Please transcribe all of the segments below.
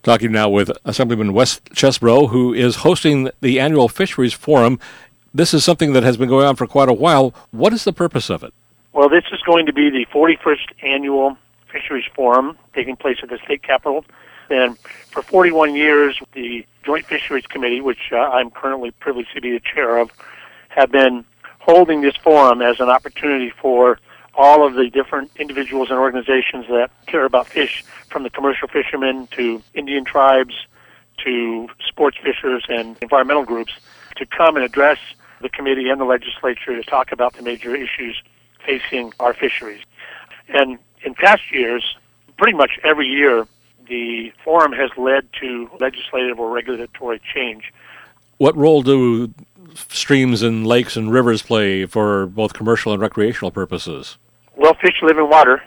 Talking now with Assemblyman Wes Chesbro, who is hosting the annual Fisheries Forum. This is something that has been going on for quite a while. What is the purpose of it? Well, this is going to be the 41st annual Fisheries Forum taking place at the state capitol. And for 41 years, the Joint Fisheries Committee, which I'm currently privileged to be the chair of, have been holding this forum as an opportunity for all of the different individuals and organizations that care about fish, from the commercial fishermen to Indian tribes to sports fishers and environmental groups, to come and address the committee and the legislature to talk about the major issues facing our fisheries. And in past years, pretty much every year, the forum has led to legislative or regulatory change. What role do streams and lakes and rivers play for both commercial and recreational purposes? Well, fish live in water,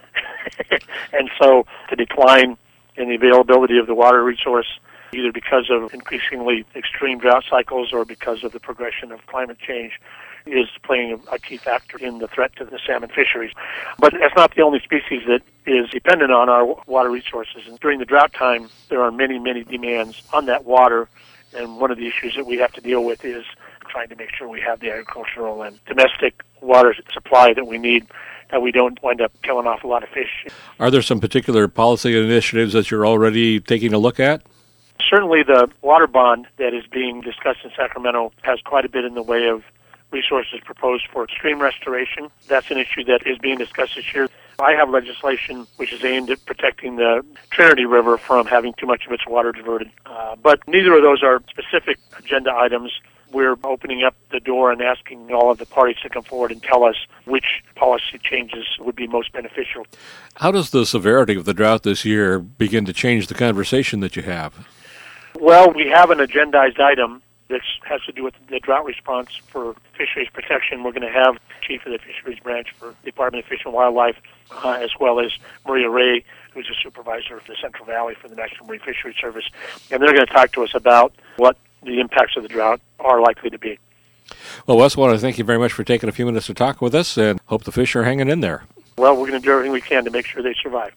and so the decline in the availability of the water resource, either because of increasingly extreme drought cycles or because of the progression of climate change, is playing a key factor in the threat to the salmon fisheries. But that's not the only species that is dependent on our water resources. And during the drought time, there are many, many demands on that water, and one of the issues that we have to deal with is trying to make sure we have the agricultural and domestic water supply that we need, that we don't wind up killing off a lot of fish. Are there some particular policy initiatives that you're already taking a look at? Certainly the water bond that is being discussed in Sacramento has quite a bit in the way of resources proposed for stream restoration. That's an issue that is being discussed this year. I have legislation which is aimed at protecting the Trinity River from having too much of its water diverted. But neither of those are specific agenda items. We're opening up the door and asking all of the parties to come forward and tell us which policy changes would be most beneficial. How does the severity of the drought this year begin to change the conversation that you have? Well, we have an agendized item that has to do with the drought response for fisheries protection. We're going to have Chief of the Fisheries Branch for the Department of Fish and Wildlife, as well as Maria Ray, who's a supervisor of the Central Valley for the National Marine Fisheries Service. And they're going to talk to us about what the impacts of the drought are likely to be. Well, Wes, I want to thank you very much for taking a few minutes to talk with us, and hope the fish are hanging in there. Well, we're going to do everything we can to make sure they survive.